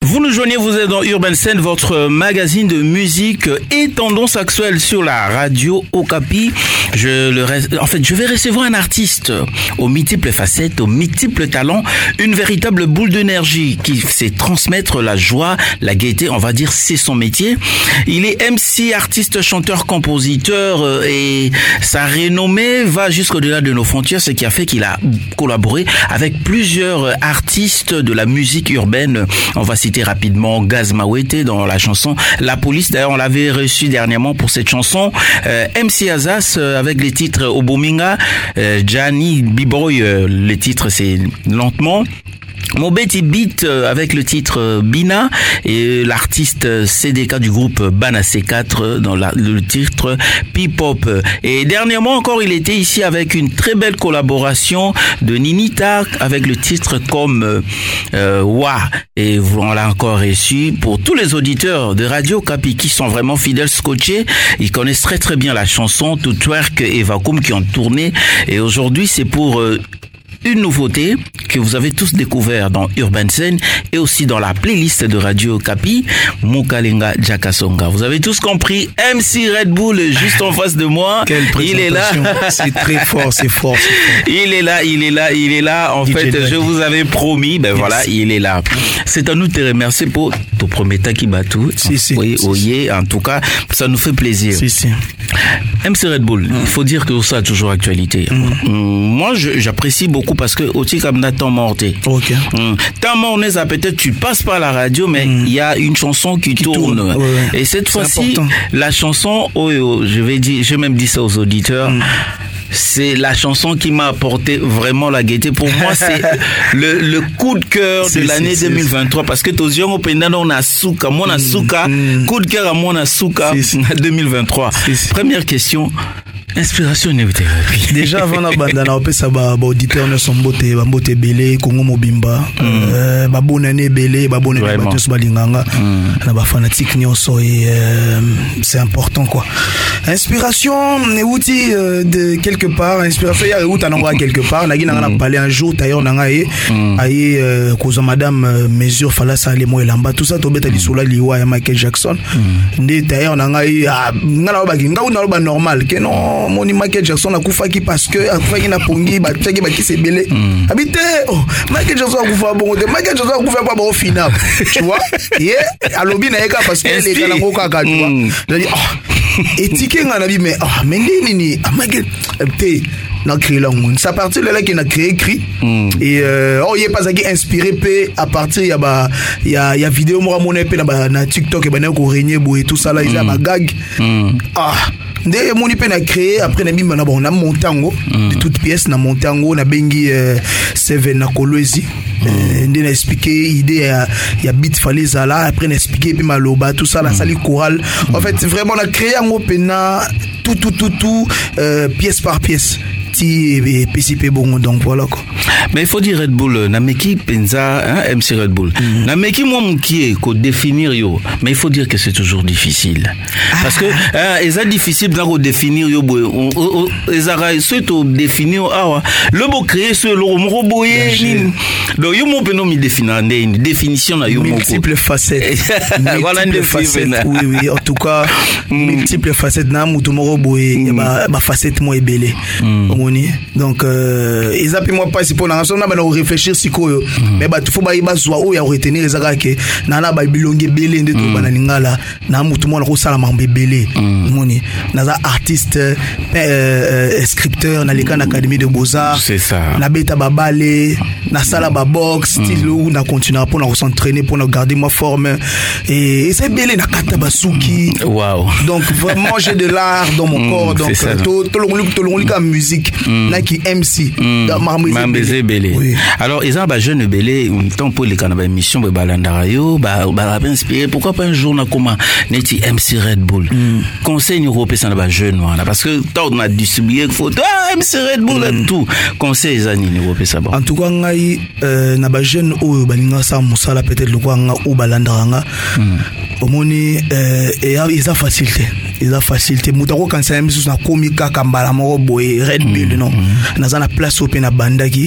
Vous nous joignez, vous êtes dans Urban Scène, votre magazine de musique et tendance actuelle sur la radio Okapi. Je vais recevoir un artiste aux multiples facettes, aux multiples talents, une véritable boule d'énergie qui sait transmettre la joie, la gaieté, on va dire c'est son métier. Il est MC, artiste, chanteur, compositeur et sa renommée va jusqu'au-delà de nos frontières, ce qui a fait qu'il a collaboré avec plusieurs artistes de la musique urbaine. On va citer rapidement Gaz Mawete dans la chanson La Police. D'ailleurs, on l'avait reçu dernièrement pour cette chanson. MC Azas avec les titres Obominga, Gianni B-Boy, les titres c'est Lentement. Mobeti Beat avec le titre Bina et l'artiste CDK du groupe Bana C4 dans le titre P-Pop. Et dernièrement encore, il était ici avec une très belle collaboration de Ninita avec le titre comme Wa. Et on l'a encore reçu. Pour tous les auditeurs de Radio Okapi qui sont vraiment fidèles scotchés, ils connaissent très très bien la chanson Tout Twerk et Vacuum qui ont tourné. Et aujourd'hui, c'est pour une nouveauté que vous avez tous découvert dans Urban Scene et aussi dans la playlist de Radio Okapi, Mukalenga Jakasonga. Vous avez tous compris, MC Red Bull juste en face de moi. Quelle présentation. Il est là. C'est très fort, c'est fort. Il est là. En fait, je vous avais promis, voilà, il est là. C'est à nous de te remercier pour ton premier Takibatou. Oui, en tout cas, ça nous fait plaisir. MC Red Bull, il faut dire que ça a toujours actualité. Moi, j'apprécie beaucoup parce que aussi comme temps morté. Ok. Temps morté, ça peut-être tu passes par la radio, mais il y a une chanson qui tourne. Ouais. Et cette fois-ci, la chanson, je vais même dire ça aux auditeurs. C'est la chanson qui m'a apporté vraiment la gaieté. Pour moi, c'est le coup de cœur de l'année 2023. Parce que Tozion Openda, on a Souka, mon Souka, coup de cœur à mon Souka 2023. Première question. Inspiration thérapie. Déjà avant la bande na opesa ba auditeur ne sont mbote belé Congo Mobimba ba bonane belé ba bonane ba tous balinganga na ba fanatique nyonso et c'est important quoi. Inspiration outi de quelque part, inspiration ya outa nanga quelque part na gina na parler un jour d'ailleurs nanga aye kozo madame mesure fala ça les mots elamba tout ça to beta lisula liwa ya Michael Jackson ndé d'ailleurs nanga ngala ba ginga una ba normal que non moni Michael Jackson akufaki parce que akufaki na pongi ba teki ba kisebele habite Michael Jackson akufa bongo de Michael Jackson akufa pas bon final tu vois alobi na eka parce que les gars ngo kaka tu vois étiqué ngana bi mais nini Michael te na créé la monde ça partir là qui n'a créé écrit et il est pas ça qui inspiré p à partir il y a vidéo moi mon épée na TikTok et na ko régner et tout ça là il y a ma gag ndé moni pe na créé après na bimba na bon na montango de toute pièce na montango na bengi Seven na Kolwezi ndé na expliquer idée il y a beat fallait ça là après na expliquer puis maloba tout ça la salle chorale en fait vraiment on a créé un opéna tout pièce par pièce et PCP bon donc voilà quoi. Mais il faut dire Red Bull nameki penza MC Red Bull nameki moi qui ko définir yo mais il faut dire que c'est toujours difficile parce que c'est difficile de définir yo ezara surtout définir le mot créer ce le mot boyer donc yo mo peno mi définir une définition na yo multiples facettes voilà une facette oui en tout cas multiples facettes na mutu mo boyer ba facette mo ebele donc ils appellent moi pas si pour na sona ba réfléchir sikoyo mais ba faut ba zwa o ya retenir ezaka ke na ba bilonge belé nde to bana lingala na mutu mo na ko sala mambe belé moni na za artiste scripteur na l'école d'académie de Beaux-Arts c'est ça na beta babale na sala ba box style où na continuer pour na s'entraîner pour na garder ma forme et c'est belé na kata basuki wow donc vraiment j'ai de l'art dans mon corps donc to la musique na qui MC Mambeze belé oui. Alors ils ont ba jeune belé temps pour les canaba émission ba balandara yo ba inspiré pourquoi pas un jour na comment neti MC Red Bull conseil européen ça na ba jeune voilà parce que tant on a distribué photo MC Red Bull et tout conseil les années européen ça bon en tout cas ngai na ba jeune o balinga sa musala peut-être le quoi nga o balandara nga omoni et ils a facilité mutako quand ça MC na komika kambala moko boy Red Bull non na za na place open na bandaki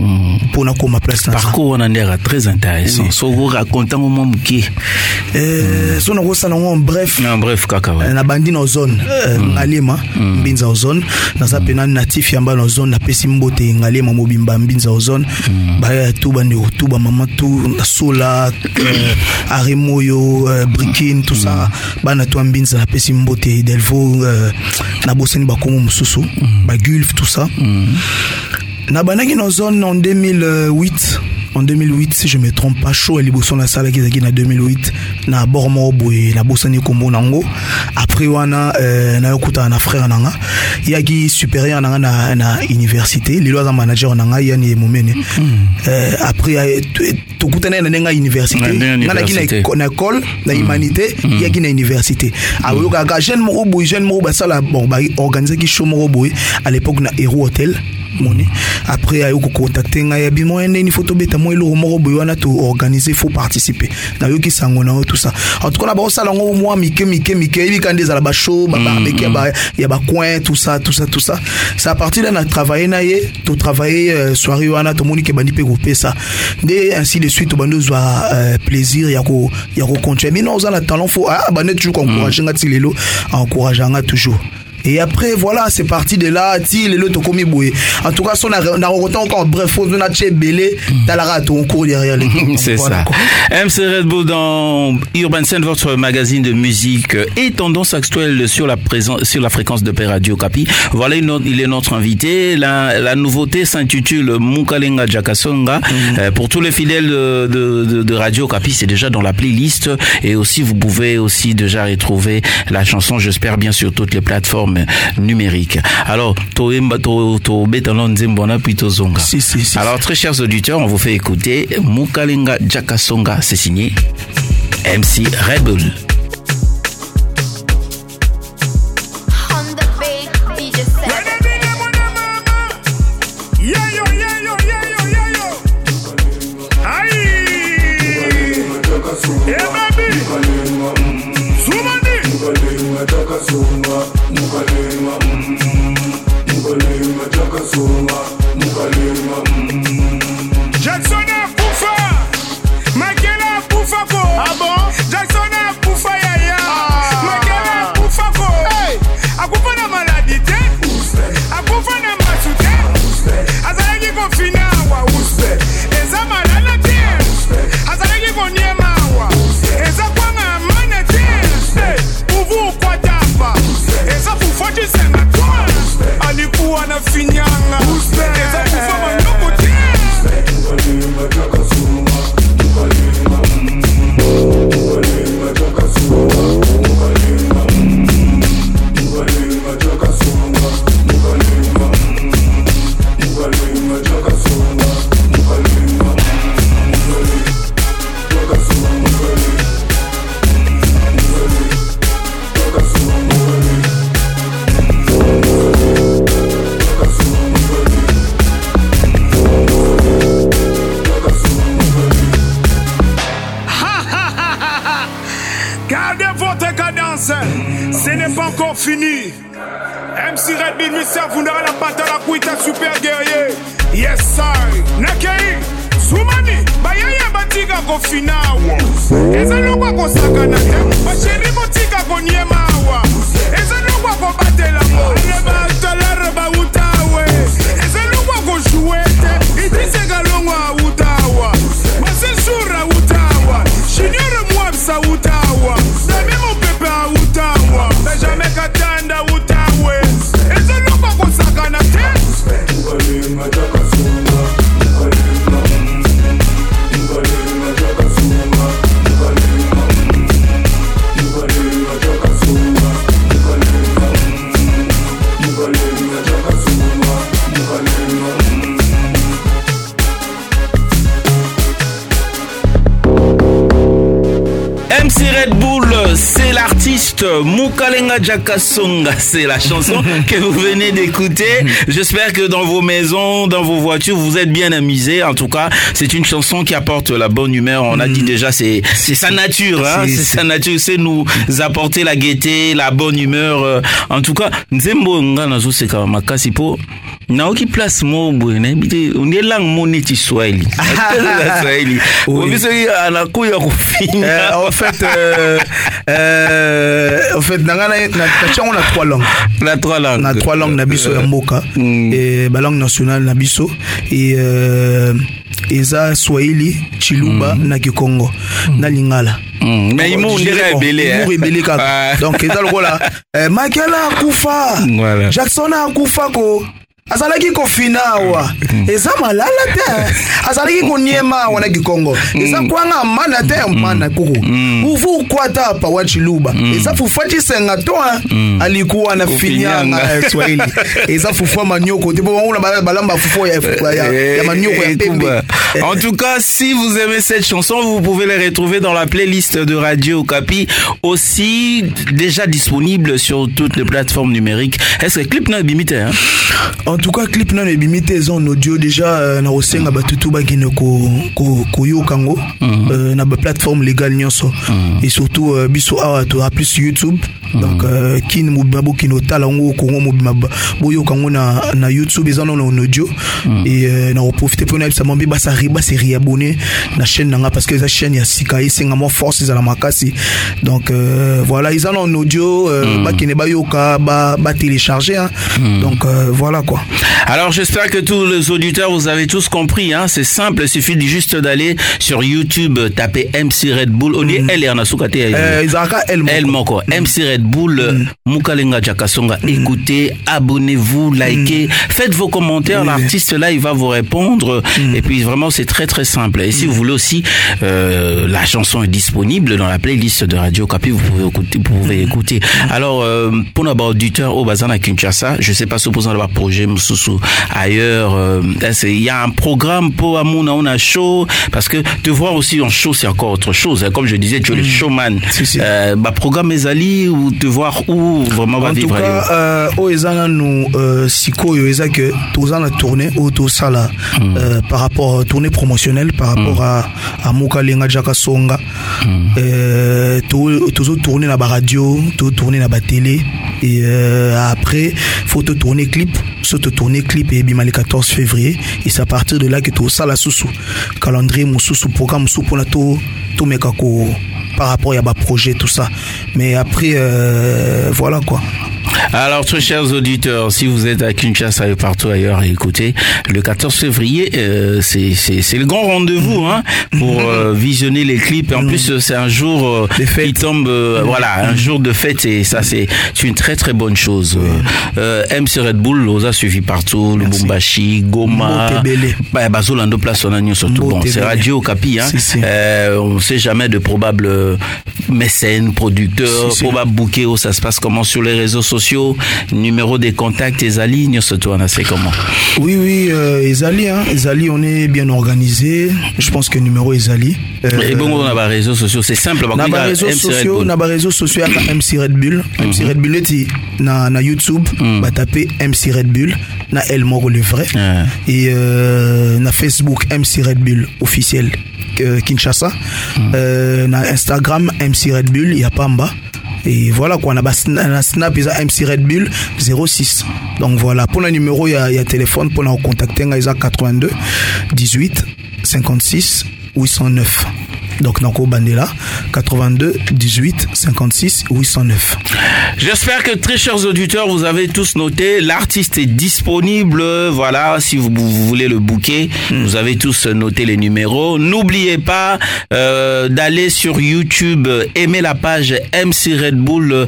pour na koma place na parcours on est très intéressant so vous racontant au moment qui so na ko sala bref kaka na bandi na zone ngalema mbinza zone na za pena natif yamba na zone na pesi mbote ngalema mobimba mbinza zone ba tuba ne tuba mama tu sola aremoyo brikin tout ça bana to mbinza na pesi mbote delvo na boseni ba komo mususu ba gulf tout ça na banaki na zone en 2008 si je me trompe pas chaud et liboson la salle qui est en 2008 na bormo boy na bosani kombo nango après wana na yokuta na frère nanga yaki supérieur nanga na université lilo za manager nanga yani momene après to kutana na nga université ngana ki na école na humanité yaki na université awo ka jeune mo ba sala bon ba organiser ki show mo boy à l'époque na Hero Hotel moni après ayo ko contacter nga ya bimo ene ni photo beta mo elo mo boy wana to organiser faut participer na yo ki sango na tout ça en tout cas na ba sala ngo moi mike ibi kande za la ba show ba barbecue ya ba coin tout ça c'est à partir de na travailler na ye to travailler soirée wana to moni ke bandi pe grouper ça de ainsi de suite bando zwa plaisir ya ko continuer mais non on a talent faut bande toujours encourager nga tilelo encourager nga toujours. Et après voilà c'est parti de là ti les loto komi boye en tout cas son na rotant encore bref on a chez belé talara ton cours derrière les c'est voilà, ça MC Red Bull dans Urban Scene votre magazine de musique et tendance actuelle sur la fréquence de Radio Okapi. Voilà il est notre invité. La nouveauté s'intitule Mukalenga Jakasonga. Pour tous les fidèles de Radio Okapi, c'est déjà dans la playlist et aussi vous pouvez aussi déjà retrouver la chanson, j'espère bien sur toutes les plateformes numérique. Alors, alors très chers auditeurs, on vous fait écouter Mukalenga Jakasonga, c'est signé MC Red Bull. Jackson a kufa, Michael a kufa ko. Ah bon? Jackson a kufa yaya, Michael a kufa ko. Hey, akufa na maladie te, akufa na masute, azalaki kofina wa uspe, eza malala te, azalaki konyema wa, eza kwanga amane te, uvu ukwatapa, eza kufoti senga kwa, alikuwa na finyanga, eza kufa manoko te. Ce n'est pas encore fini. MC Red Bull, Mr. Vundara, la patte à la couita, super guerrier. Yes, sir. Nakei, Soumani, Bayaya Batika Kofinawa. Ezalogwa Kosakana, Bacheri Botika Konyemawa. Ezalogwa Kobatela Mo. Reba Talareba Utawe. Ezalogwa Koshuete. Itisega Longwa Utawa. Basensura Utawa. Shinyore Mwabsa Utawa. Damimo Pepe Utawa. Benjamin Katanda Utawe. Ezalogwa Kosakana te. MC Red Bull, c'est l'artiste l'artiste Mukalenga Jakasonga. C'est la chanson que vous venez d'écouter. J'espère que dans vos maisons, dans vos voitures, vous êtes bien amusés. En tout cas, c'est une chanson qui apporte la bonne humeur. On a dit déjà, c'est sa nature, hein. C'est sa nature, c'est nous apporter la gaieté, la bonne humeur. En tout cas, Nzembo Nganazo c'est comme makasi po. Naoki place mo bwene bite on langue moneti Swahili. Swahili. En fait on a trois langues. On a trois langues na biso ya mboka et ba langue nationale na biso et eza Swahili, Chiluba na Kikongo na Lingala. Mais il rebelle kaka. Donc eza lokola Makela akufa. Jackson akufa ko azalaki kofinawa eza malala te azalaki koniema wana Kikongo eza kwanga mana te mana kuku uvu kwata pa wa Chiluba eza fufati senga to alikuwa na finyanga Swahili eza fufua manyoko te bon on balamba fufua ya manyoko ya pembe. En tout cas, si vous aimez cette chanson, vous pouvez les retrouver dans la playlist de Radio Okapi, aussi déjà disponible sur toutes les plateformes numériques. Est-ce que clip n'a bimité hein? En tout cas, clip n'a bimité en audio déjà na osenga batutu bagine ko yokango na ba plateforme légale nyonso et surtout biso awa to plus YouTube. Donc kin mobimabo kino tala ngo ko mobimabo boyo kango na YouTube ils en ont en audio et na profiter pour na ça mambi basa riba c'est réabonner na chaîne nanga parce que la chaîne ya sika isenga mo force za la makasi. Donc voilà, ils en ont en audio ba kine ba yoka ba télécharger hein. Donc voilà quoi. Alors j'espère que tous les auditeurs vous avez tous compris hein, c'est simple, il suffit juste d'aller sur YouTube, taper MC Red Bull, on dit elle en a soukate elle moko MC Red Bull Mukalenga Jakasonga, écoutez, abonnez-vous, likez, faites vos commentaires, l'artiste là il va vous répondre et puis vraiment c'est très très simple. Et si vous voulez aussi la chanson est disponible dans la playlist de Radio Okapi, vous pouvez écouter. Alors pour nos auditeurs au Bazana Kinshasa, je sais pas supposant d'avoir projet Msusu ailleurs, il y a un programme pour Amouna on a show parce que te voir aussi en show c'est encore autre chose. Comme je disais, tu es le showman. Bah programme Ezali ou te voir où vraiment va vivre. En tout cas, au Ezana nous sikoyo eza que tous en tournée ou tout ça là par rapport à tournée promotionnelle par rapport à Mukalenga Jakasonga tous tourner la radio, tout tourner la télé et après faut te tourner clip, tourner clip et bima le 14 février et c'est à partir de là que tout ça la sous calendrier mususu programme sous pour la tout mekako par rapport à projet tout ça mais après voilà quoi. Alors très chers auditeurs, si vous êtes à Kinshasa et partout ailleurs, écoutez, le 14 février c'est le grand rendez-vous hein, pour visionner les clips. En plus c'est un jour qui tombe voilà, un jour de fête et ça c'est une très très bonne chose. MC Red Bull nous a suivi partout, le Bumbashi, Goma, Bazolando Place on a surtout bon, c'est Radio Okapi hein. On sait jamais de probables mécènes, producteurs, probables bouquets où ça se passe comment sur les réseaux sociaux, numéro des contacts, Ezali, nous surtout on a fait comment? Oui, Ezali, hein, Ezali, on est bien organisé. Je pense que numéro Ezali. Et bon, on a les réseaux sociaux, c'est simple. On a les réseaux sociaux, MC Red Bull. MC Red Bull, na YouTube, va taper MC Red Bull, na El Moro le vrai. Et na Facebook, MC Red Bull officiel Kinshasa. Na Instagram, MC Red Bull, il y a Pamba. Et voilà quoi, on a snap MC Red Bull 06. Donc voilà, pour le numéro il y a téléphone pour nous contacter, il y a 82 18 56 809. Donc Nako Bandela 82 18 56 809. J'espère que très chers auditeurs vous avez tous noté, l'artiste est disponible, voilà, si vous voulez le booker, vous avez tous noté les numéros. N'oubliez pas d'aller sur YouTube, aimer la page MC Red Bull,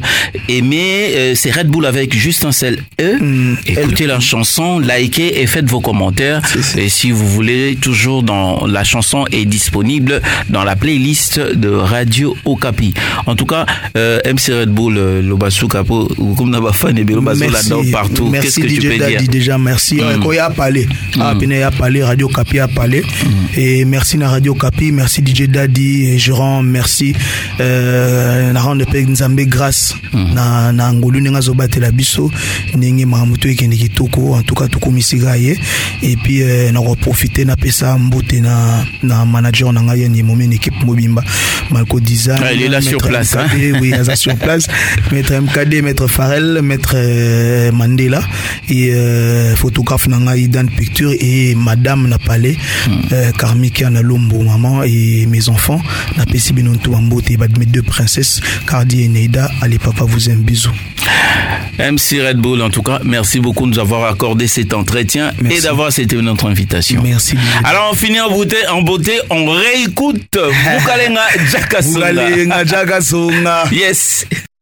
c'est Red Bull avec juste un seul E, écoutez la chanson, likez et faites vos commentaires. Et si vous voulez toujours dans la chanson est disponible dans la playlist de Radio Okapi. En tout cas, MC Red Bull, Souka pour comme na ba fan et partout. Qu'est-ce que tu peux dire? Déjà merci. Il a parlé. Il a parlé Radio Kapi a parlé et merci na Radio Kapi, merci DJ Daddy et Jérôme, merci na rendre pe Nzambe grâce na ngolu ninga zo batela biso ningi mamuto ekende kitoko en tout cas tout misiga ye et puis na profiter na pesa mbote na manager na ngai ni moment équipe Mobimba Malco Design. Il est là sur place hein? Oui, il est sur place. Maître MKD, Maître Farel, Maître Mandela et photographe na ngai Dan Picture et madame na palais Karmiki na Lombo maman et mes enfants na pesi binonto mbote mes deux princesses Cardi et Neida. Allez papa, vous aime, bisous. MC Red Bull, en tout cas, merci beaucoup de nous avoir accordé cet entretien et d'avoir accepté notre invitation. Merci. Alors on finit en beauté, on réécoute Bukalenga Jakasonga. Bukalenga Jakasonga. Yes.